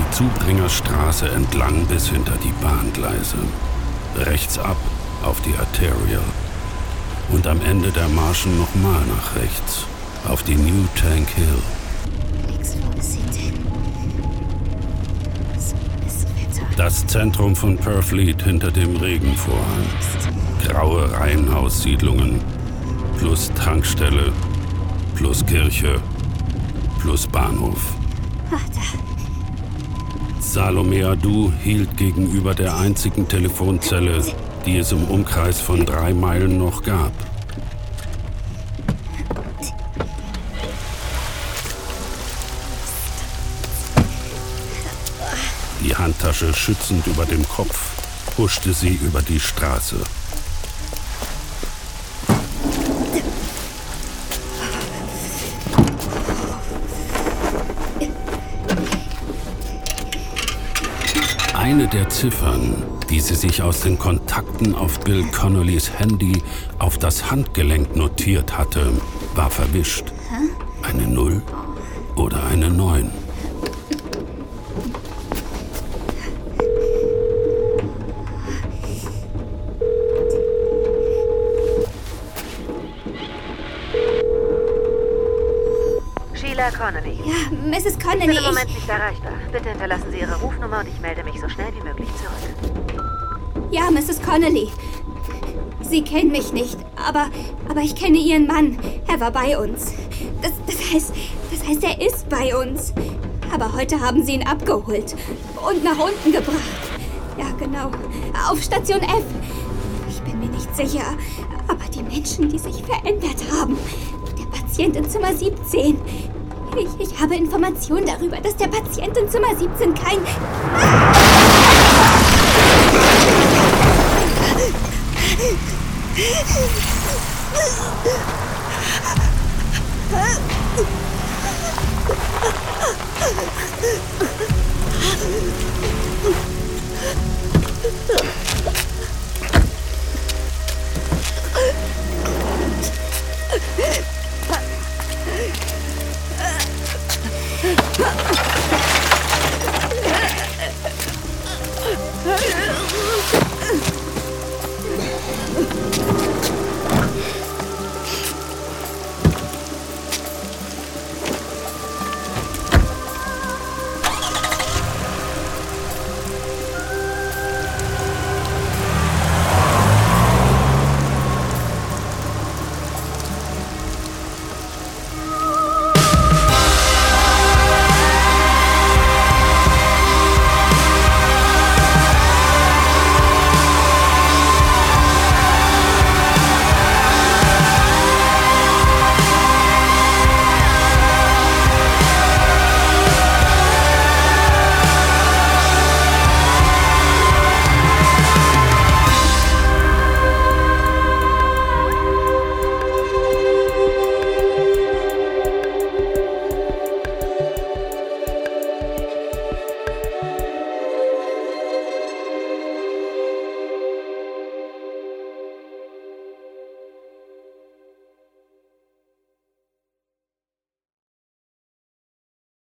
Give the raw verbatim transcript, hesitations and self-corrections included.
Zubringerstraße entlang bis hinter die Bahngleise. Rechts ab auf die Arterial. Und am Ende der Marschen nochmal nach rechts, auf die New Tank Hill. Nix, wo ist sie denn? So ist Wetter. Das Zentrum von Purfleet hinter dem Regenvorhang. Graue Reihenhaussiedlungen, plus Tankstelle, plus Kirche, plus Bahnhof. Ach, da. Salome Adu hielt gegenüber der einzigen Telefonzelle, die es im Umkreis von drei Meilen noch gab. Die Handtasche schützend über dem Kopf, huschte sie über die Straße. Eine der Ziffern, die sie sich aus den Kontakten auf Bill Connollys Handy auf das Handgelenk notiert hatte, war verwischt. Eine Null oder eine Neun. Sheila Connolly. Ja, Misses Ich Connolly. bin im Moment nicht erreichbar. Bitte hinterlassen Sie Ihre Rufnummer und ich melde mich so schnell wie möglich zurück. Ja, Misses Connolly. Sie kennen mich nicht, aber, aber ich kenne Ihren Mann. Er war bei uns. Das, das heißt, das heißt, er ist bei uns. Aber heute haben Sie ihn abgeholt und nach unten gebracht. Ja, genau. Auf Station F. Ich bin mir nicht sicher, aber die Menschen, die sich verändert haben. Der Patient in Zimmer siebzehn. Ich, ich habe Informationen darüber, dass der Patient in Zimmer siebzehn kein... Ah!